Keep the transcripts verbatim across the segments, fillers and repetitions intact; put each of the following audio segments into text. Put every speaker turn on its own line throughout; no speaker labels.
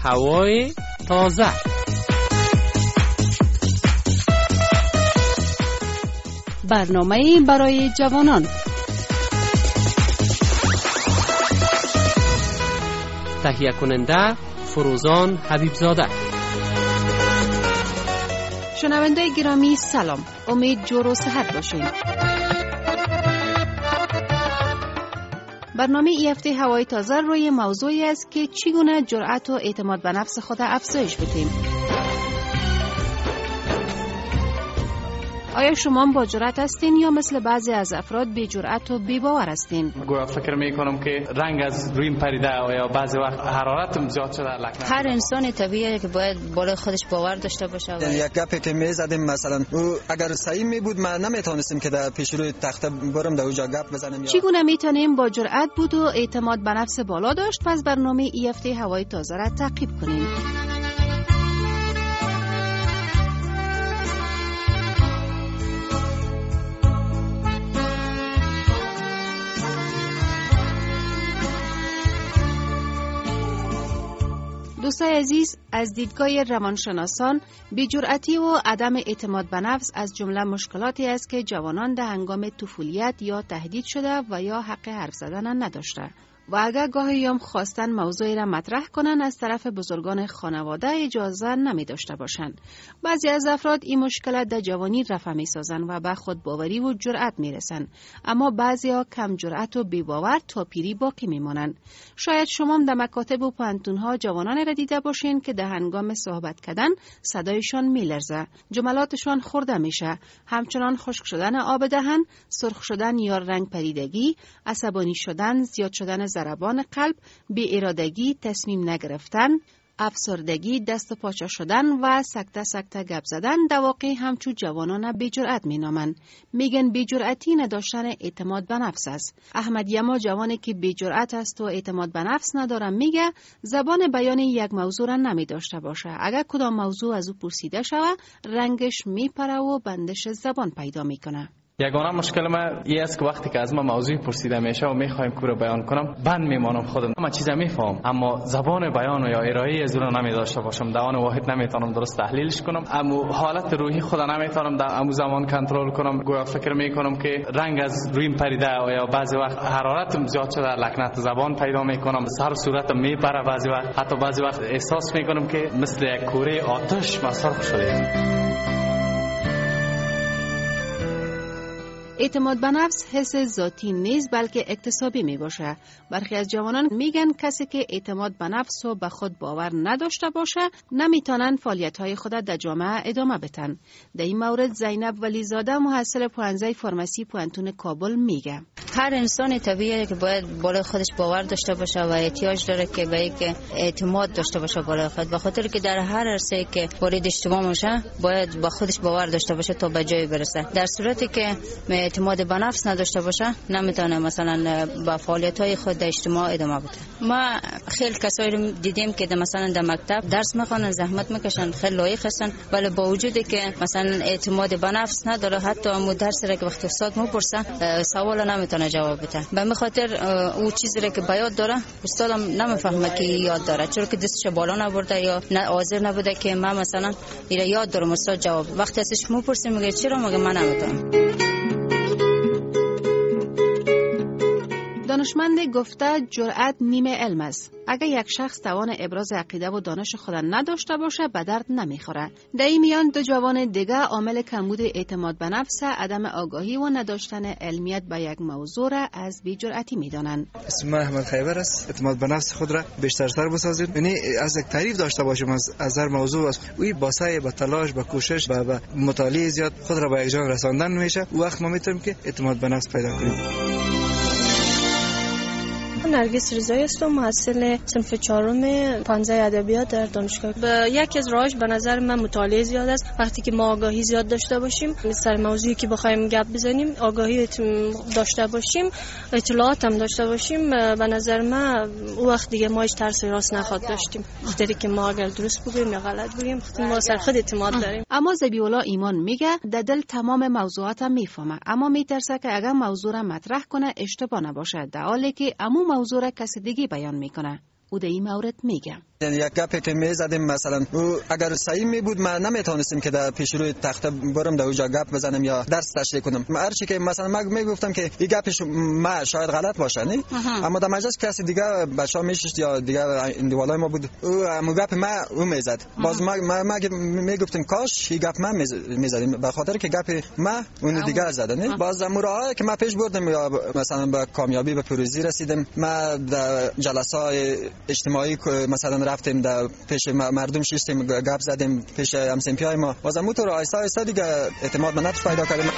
هوای تازه.
برنامه برای جوانان.
تهیه کننده فروزان حبیبزاده.
شنونده گرامی سلام، امید جور و صحت باشین. برنامه ای هفته هوای تازه روی موضوعی است که چگونه جرأت و اعتماد به نفس خود افزایش بدیم. آیا شما با جرأت هستین یا مثل بعضی از افراد بی جرأت و بی باور هستین؟
گویا فکر میکنم که رنگ از رویم پریده یا بعضی وقت حرارتم زیاد شده.
هر انسان طبیعیه که باید بالای خودش باور داشته باشه.
یک گپی که میزدیم مثلا او اگر صحیح می بود ما نمیتونستیم که در پیش روی تخته برم در اونجا گپ بزنم.
چگونه میتونیم با جرأت بود و اعتماد به نفس بالا داشت؟ پس برنامه ای هفته هوای تازه را تعقیب کنیم. دوستای عزیز، از دیدگاه روانشناسان بی‌جرأتی و عدم اعتماد به نفس از جمله مشکلاتی است که جوانان در هنگام طفولیت یا تهدید شده و یا حق حرف زدن نداشته و اگر گاهی هم خواستن موضوعی را مطرح کنن از طرف بزرگان خانواده اجازه نمی داشته باشند. بعضی از افراد این مشکل در جوانی رفع می سازن و به خود باوری و جرأت می رسن، اما بعضی ها کم جرأت و بی باور تا پیری باقی می مانند. شاید شما در مکاتب و پانتون ها جوانان را دیده باشین که در هنگام صحبت کردن صدایشان می لرزه، جملاتشان خورده میشه، همچنان خشک شدن آب دهن، سرخ شدن یا رنگ پریدگی، عصبانی شدن، زیاد شدن ضربان قلب، بی ارادگی، تصمیم نگرفتن، افسردگی، دست و پاچه شدن و سکته سکته گپ زدن در واقع همچون جوانان بی جرأت می نامند. میگن بی جرأتی نداشتن اعتماد به نفس است. احمد یما جوانی که بی جرأت است و اعتماد به نفس نداره میگه زبان بیان یک موضوع را نمی داشته باشه. اگر کدام موضوع از او پرسیده شود رنگش میپره و بندش زبان پیدا میکنه.
یگانه مشکل ما این است که وقتی که از ما موضوع پرسیده میشه و میخوایم کورو بیان کنم بند میمانم خودم. من چیزا میفهم اما زبان بیان یا ارائه از اون نمی داشته باشم، در آن واحد نمیتونم درست تحلیلش کنم، اما حالت روحی خود نمیتونم در امو زمان کنترل کنم. گویا فکر میکنم که رنگ از رویم پریده یا بعضی وقت حرارتم زیاد شده، لکنت زبان پیدا میکنم، سر صورتم میپره، بعضی وقت حتی بعضی وقت احساس میکنم که مثل یک کوره آتش مسرح شده.
اعتماد به نفس حس ذاتی نیست بلکه اکتسابی می باشه. برخی از جوانان میگن کسی که اعتماد به نفس و به خود باور نداشته باشه نمیتونن فعالیت‌های خود در جامعه ادامه بدن. در این مورد زینب ولیزاده محصل پوهنځی فارمسی پوهنتون کابل میگه
هر انسان طبیعیه که باید بالای خودش باور داشته باشه و احتیاج داره که به یک اعتماد داشته باشه بالای خود، به خاطر که در هر عرصه‌ای که وارد اجتماع میشه باید با خودش باور داشته باشه تا به جای برسه. در صورتی که اعتماد به نفس نداشته باشه نمیتونه مثلا با فعالیت‌های خود در اجتماع ادامه بده. ما خیلی کسایی رو دیدیم که مثلا در مکتب درس میخوانن، زحمت میکشن، خیلی لایق هستن، ولی با وجودی که مثلا اعتماد به نفس نداره حتی مو درس را که وقتی استاد میپرسه سوال نمیتونه جواب بده. به همین خاطر او چیزی را که بیاد داره استادم نمیفهمه که یاد داره، چون که دستش بالا نبرده یا نه حاضر نبوده که من مثلا اینا یاد دارم استاد جواب. وقتی ازش میپرسیم میگه چرا؟ میگه من نمیتونم.
دانشمند گفته جرأت نیمه علم است. اگر یک شخص توان ابراز عقیده و دانش خود نداشته باشه به درد نمیخوره. در این میان دو جوان دیگه عامل کمبود اعتماد به نفس، عدم آگاهی و نداشتن علمیت به یک موضوع را از بی‌جرأتی میدانند.
اسم من احمد خیبر است. اعتماد به نفس خود را بیشتر بسازید، یعنی از یک تعریف داشته باشیم از از هر موضوع، از وی با سعی، با تلاش، با کوشش و با مطالعه زیاد خود را به یک جای رساندن میشه. وقت ما میتونیم که اعتماد به نفس پیدا کنیم.
نرگس رضایی هستم، محصل صنف چهارم پانزده ادبیات در دانشگاه. به یکی از راهش به نظر من مطالعه زیاد است. وقتی که ما آگاهی زیاد داشته باشیم سر موضوعی که بخوایم گپ بزنیم، آگاهی داشته باشیم، اطلاعات هم داشته باشیم، به نظر من وقت دیگه ما هیچ ترس راست نخواد داشتیم. وقتی که ما اگر درست بگیم یا غلط بگیم وقتی ما سر خود اعتماد داریم.
اما ذبیح‌الله ایمان میگه در دل تمام موضوعات هم میفهمه، اما میترسه که اگر موضوع را مطرح کنه اشتباه نباشه، در حالی که عمو موضوع را کسی دیگه بیان میکنه. او در این مورد میگه
یعنی یک گپی که میزدیم مثلا او اگر صحیح می بود ما نمیتونستیم که در پیش روی تخته برم در اونجا گپ بزنم یا درس تشریح کنم. هر چی که مثلا من میگفتم که این گپش ما شاید غلط باشه نه، اما در مجلس کسی دیگه بچا میشست یا دیگه اندوالای ما بود او همون گپ ما او میزد. باز ما ما میگفتیم کاش این گپ ما میزدیم به خاطر که گپ ما اون دیگه زدن نه. باز امورایی که ما پیش بردیم یا مثلا به کامیابی به پیروزی رسیدیم. ما در جلسات اجتماعی مثلا رفتیم در پیش مردم شیستیم گپ زدیم پیش همسنپیای ما. باز همونطور آیسته آیسته دیگه اعتماد به نفس پیدا کردیم.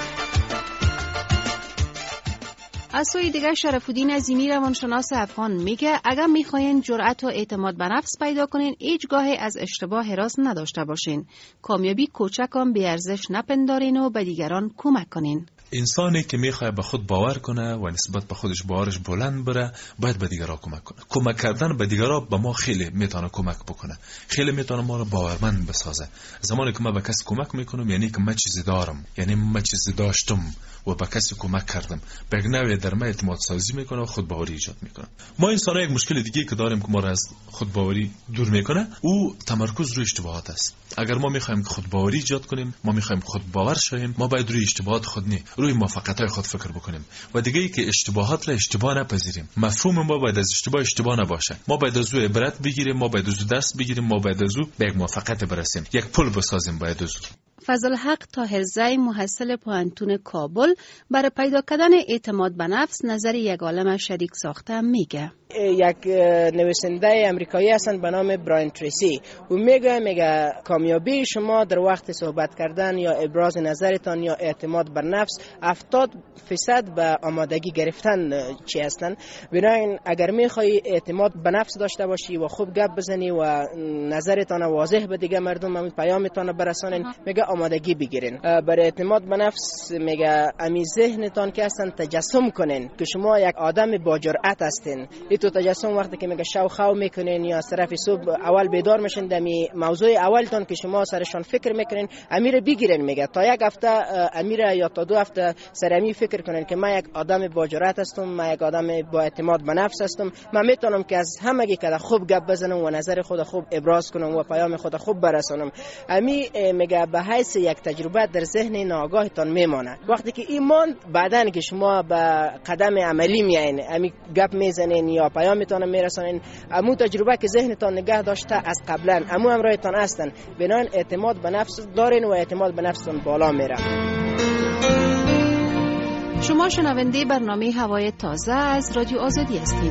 از سوی دیگر شرف الدین عظیمی روانشناس افغان میگه اگر میخواین جرأت و اعتماد به نفس پیدا کنین هیچگاهی از اشتباه حراس نداشته باشین. کامیابی کوچکان بی ارزش نپندارین و به دیگران کمک کنین.
انسانی که میخواد به خود باور کنه و نسبت به خودش باورش بلند بره باید به دیگران کمک کنه. کمک کردن به دیگران به ما خیلی میتونه کمک بکنه، خیلی میتونه ما رو باورمند بسازه. زمانی که ما به کسی کمک میکنم یعنی که من چیزی دارم، یعنی من چیزی داشتم و به کسی کمک کردم، به نوعی در من اعتماد سازی میکنه و خودباوری ایجاد میکنه. ما انسان‌ها یک مشکل دیگه که داریم که ما رو از خودباوری دور میکنه او تمرکز روی اشتباهات است. اگر ما میخوایم که خودباوری ایجاد کنیم، ما میخوایم خودباور شویم، ما باید روی اشتباهات خود نه روی موفقیت‌های خود فکر بکنیم و دیگه ای که اشتباهات را اشتباه نپذیریم. مفهوم ما باید از اشتباه اشتباه نباشه. ما باید از او عبرت بگیریم، ما باید از او درس بگیریم، ما باید از او به یک موفقیت برسیم، یک پل بسازیم. باید از او
فضل حق طاهرزی محصل پوهنتون کابل برای پیدا کردن اعتماد به نفس نظر یک عالم شریک ساخته میگه.
یک نویسنده امریکایی هستند به نام براین تریسی. او میگه میگه کامیابی شما در وقت صحبت کردن یا ابراز نظرتان یا اعتماد بر نفس هفتاد درصد به آمادگی گرفتن چی هستند. بنابراین اگر میخوای اعتماد به نفس داشته باشی و خوب گپ بزنی و نظرتان واضح به دیگه مردم همین پیامتان برسانین، میگه آمادگی بگیرین. برای اعتماد به نفس میگه امی ذهنتان که هستن تجسم کنین که شما یک آدم با جرأت هستین. تو تجسم وقتی که میگه شو خو میکنین یا طرف صبح اول بیدار میشین دمی موضوع اولتون که شما سرشان فکر میکنین امیر بگیرین. میگه تا یک هفته امیر یا تا دو هفته سرمی فکر کنین که من یک آدم با جرأت هستم، من یک آدم با اعتماد به نفس هستم، من میتونم که از همگی که خوب گپ بزنم و نظر خود خوب ابراز کنم و پیام خود خوب برسونم. امی میگه به حیث یک تجربه در ذهن ناآگاهتان میمانه. وقتی که ایمان بعدن که شما به قدم عملی میایین امی گپ میزنین یا پیامتان میرسانین، امو تجربه که ذهنتان نگه داشته از قبلا امو همراهتان هستن، بنابراین اعتماد به نفس دارین و اعتماد به نفستان بالا میره.
شما شنونده برنامه هوای تازه از رادیو آزادی هستین.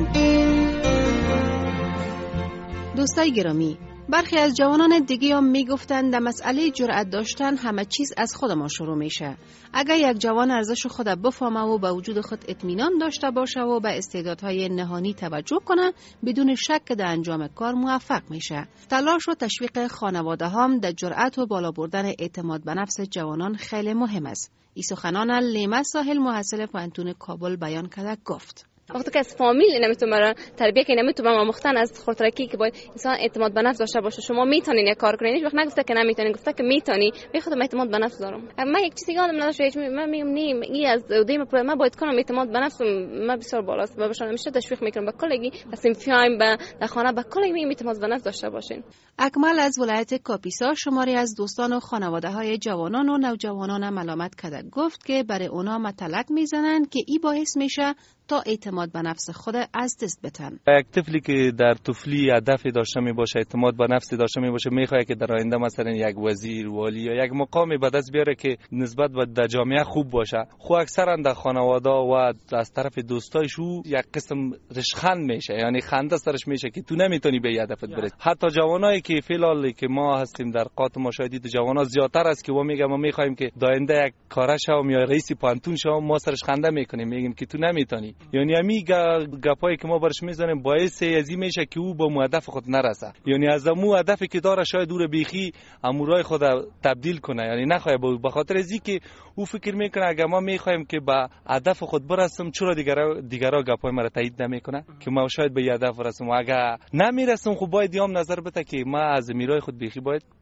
دوستای گرامی، برخی از جوانان دیگه هم میگفتند در مسئله جرأت داشتن همه چیز از خود ما شروع میشه. اگر یک جوان ارزش خود بفهمه و به وجود خود اطمینان داشته باشه و به استعدادهای نهانی توجه کنه، بدون شک در انجام کار موفق میشه. تلاش و تشویق خانواده هم در جرأت و بالا بردن اعتماد به نفس جوانان خیلی مهم است. این سخنان لیما ساحل محصل پوهنتون کابل بیان کرده گفت:
وقتی که از فامیل نمیتونه برای تربیت که نمیتونه آموختن از خردترکی که باید انسان اعتماد به نفس داشته باشه. شما میتونین یک کار کنین، هیچ وقت نگفته که نمیتونین، گفته که میتونی. به خودم اعتماد به نفس دارم. من یک چیزی یادم نداشت، هیچ من میگم نیم این از دیم من باید کنم اعتماد به نفس من بسیار بالاست. و بهشون همیشه تشویق میکنم به کلگی بسیم فیایم به در خانه به کلگی میگم اعتماد به نفس داشته باشین.
اکمل از ولایت کاپیسا شماری از دوستان و خانواده های جوانان و نوجوانان ملامت کرده گفت که برای اونا متلک میزنند که ای باعث میشه تا اعتماد به نفس خود از دست بدن.
یک طفلی که در طفلی هدفی داشته می باشه، اعتماد به نفس داشته می باشه، میخواد که در آینده مثلا یک وزیر، والی یا یک مقامی به دست بیاره که نسبت به جامعه خوب باشه، خو اکثرا در خانواده و از طرف دوستایش او یک قسم رشخند میشه، یعنی خنده سرش میشه که تو نمیتونی به هدفت برسی. حتی جوانایی که فعلا که ما هستیم در قات مشاهدی جوانان زیادتر است که ما میگم ما میخوایم که در آینده یک کارا شوم یا رئیس پانتون شوم، ما سرش خنده میکنیم، میگیم که تو نمیتونی. یعنی امی گپایی که ما برش میزنیم باعث ازی میشه که او به هدف خود نرسه، یعنی از امو هدفی که داره شاید دور بیخی امورای خود تبدیل کنه، یعنی نخواه به خاطر ازی که او فکر میکنه اگر ما میخوایم که به هدف خود برسم چرا دیگرا دیگرا گپای مرا تایید نمیکنه که ما شاید به هدف برسم، و اگر نمیرسم خب باید یام نظر بده که ما از میرای خود بیخی باید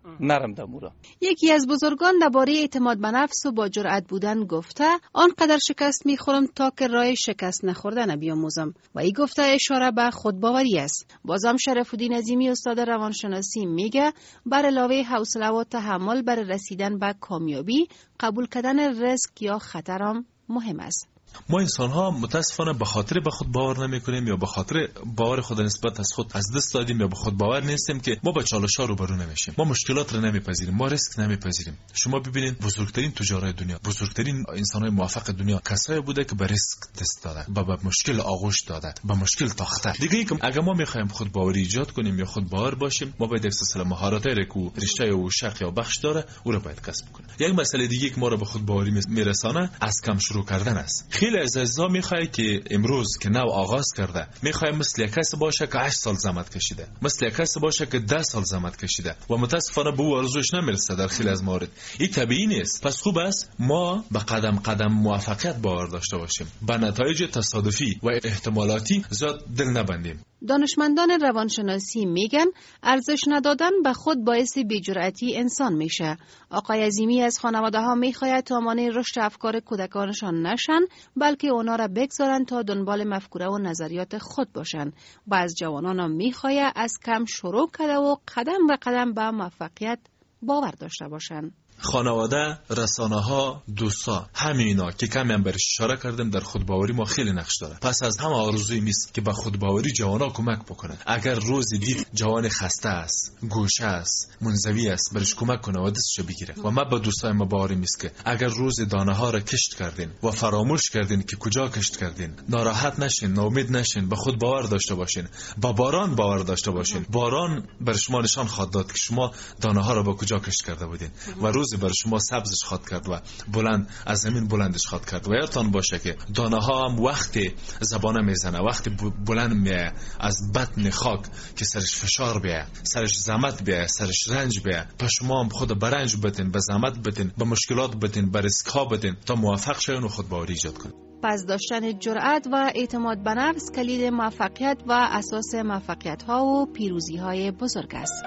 نرم دمورا.
یکی از بزرگان درباره اعتماد به نفس و با جرأت بودن گفته آنقدر شکست میخورم تا که راه شکست نخوردن بیاموزم و این گفته اشاره به خودباوری است. بازم شرف الدین عظیمی استاد روانشناسی میگه بر علاوه حوصله و تحمل بر رسیدن به کامیابی قبول کردن ریسک یا خطر هم مهم است.
ما انسان ها متاسفانه به خاطر به خود باور نمی کنیم یا به خاطر باور خود نسبت از خود از دست دادیم یا به خود باور نیستیم که ما با چالش ها روبرو نمیشیم. ما مشکلات رو نمیپذیریم، ما ریسک نمیپذیریم. شما ببینید بزرگترین تجارای دنیا، بزرگترین انسان های موفق دنیا کسایی بوده که به ریسک دست داده، به با مشکل آغوش داده، به مشکل تاخته. دیگه اینکه اگر ما میخوایم خود باوری ایجاد کنیم یا خود باور باشیم، ما باید یک سلسله مهارتایی رو که رشته و شق یا بخش داره او رو باید کسب کنیم. یک مسئله دیگه که ما رو به خود باوری میرسانه از کم شروع کردن است. خیلی از عزیزا میخوای که امروز که نو آغاز کرده میخوای مثل یک کس باشه که هشت سال زحمت کشیده، مثل یک کس باشه که ده سال زحمت کشیده و متاسفانه به او آرزوش نمیرسه در خیلی از موارد. این طبیعی نیست. پس خوب است ما به قدم قدم موفقیت باور داشته باشیم، به نتایج تصادفی و احتمالاتی زیاد دل نبندیم.
دانشمندان روانشناسی میگن ارزش ندادن به خود باعث بی‌جرأتی انسان میشه. آقای عظیمی از خانواده ها میخواید تا مانع رشد افکار کودکانشان نشن، بلکه اونا را بگذارن تا دنبال مفکوره و نظریات خود باشن. و از جوانان هم میخواید از کم شروع کرده و قدم به قدم به موفقیت باور داشته باشن.
خانواده، رسانه ها، دوستا، همینا که کمی هم برش اشاره کردیم در خودباوری ما خیلی نقش داره. پس از همه آرزوی میست که به خودباوری جوانا کمک بکنن. اگر روز دید جوان خسته است، گوشه است، منزوی است، برش کمک کنه و دستشو بگیره. و ما با دوستای ما باوری میست که اگر روز دانه ها را کشت کردین و فراموش کردین که کجا کشت کردین، ناراحت نشین، ناامید نشین، به خود باور داشته باشین، با باران باور داشته باشین. باران بر شما نشان خواهد داد که شما دانه ها را با کجا کشت کرده بودین و روز بر شما سبزش خواد کرد و بلند از زمین بلندش خواد کرد. و یادتان باشه که دانه ها هم وقتی زبانه میزنه، وقتی بلند میه از بطن خاک که سرش فشار بیه، سرش زحمت بیه، سرش رنج بیه، پس شما هم خود برنج بتین، به زحمت بتین، به مشکلات بتین، به ریسک ها بتین تا موفق شین و خود باوری ایجاد کنید.
پس داشتن جرأت و اعتماد به نفس کلید موفقیت و اساس موفقیت ها و پیروزی های بزرگ است.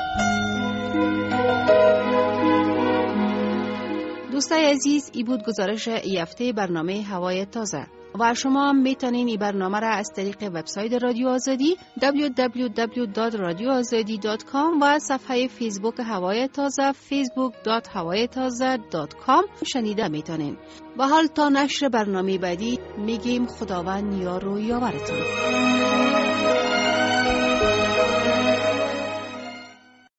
دوستای عزیز، ای بود گزارش ای هفته برنامه هوای تازه و شما هم میتونین این برنامه را از طریق وبسایت رادیو آزادی دبلیو دبلیو دبلیو دات رادیو آزادی دات کام و صفحه فیسبوک هوای تازه فیسبوک دات هوای تازه دات کام شنیده میتونین. و حال تا نشر برنامه بعدی میگیم خداوند یار و یاورتون.